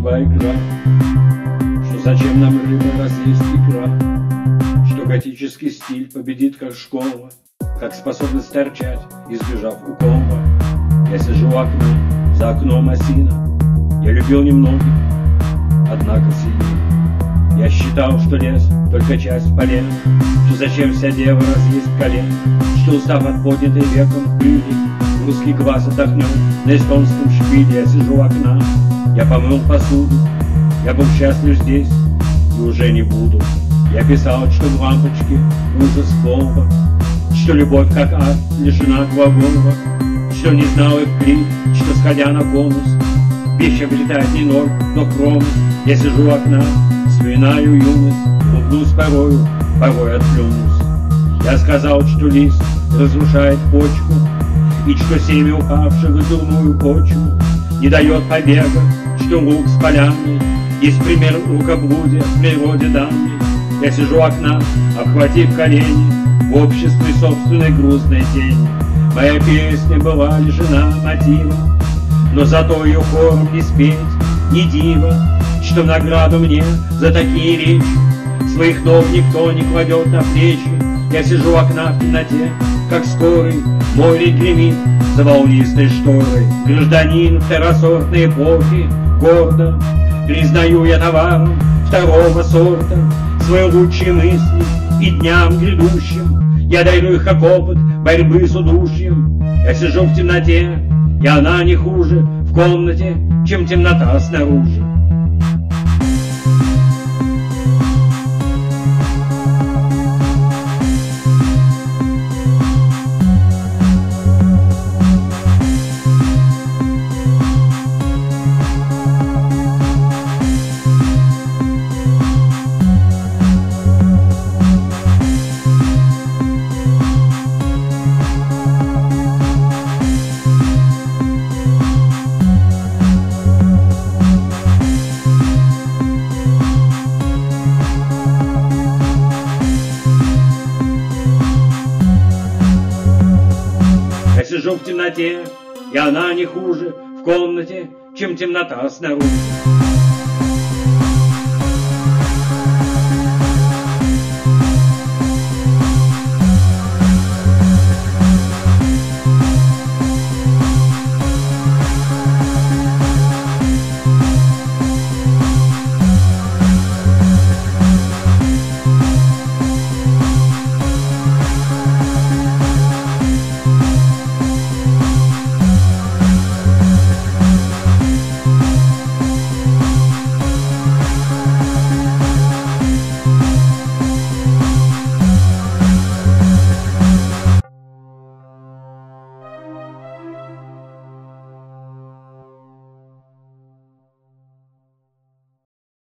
такова игра, что зачем нам рыба, раз есть икра, что готический стиль победит как школа, как способность торчать, избежав укола. Я сижу в окне, за окном осина, я любил немногих, однако сильнее. Я считал, что лес только часть полен, что зачем вся дева разъесть колен, что устав от поднятой веком пыли, русский глаз отдохнет на эстонском шпиле. Я сижу у окна, я помыл посуду, я был счастлив здесь и уже не буду. Я писал, что в лампочке ужас слова, что любовь как ад лишена глагола, что не знал и вклик, что сходя на конус пища влетает не ноль, но хромус. Я сижу у окна, вспоминаю юность, улыбнусь порою, порой отплюнусь. Я сказал, что лист разрушает почву, и что семя упавших в дурную почву не дает побега, что лук с полянной есть пример рукоблудия в природе данной. Я сижу у окна, обхватив колени, в обществе собственной грустной тени. Моя песня была лишена мотива, но зато ее хором не спеть, не диво, что награду мне за такие речи своих ног никто не кладет на плечи. Я сижу у окна в темноте, как скорый море гремит за волнистой шторой. Гражданин второсортной эпохи, гордо признаю я товаром второго сорта свои лучшие мысли и дням грядущим. Я дарю их как опыт борьбы с удушьем. Я сижу в темноте, и она не хуже в комнате, чем темнота снаружи. Я сижу в темноте, и она не хуже в комнате, чем темнота снаружи.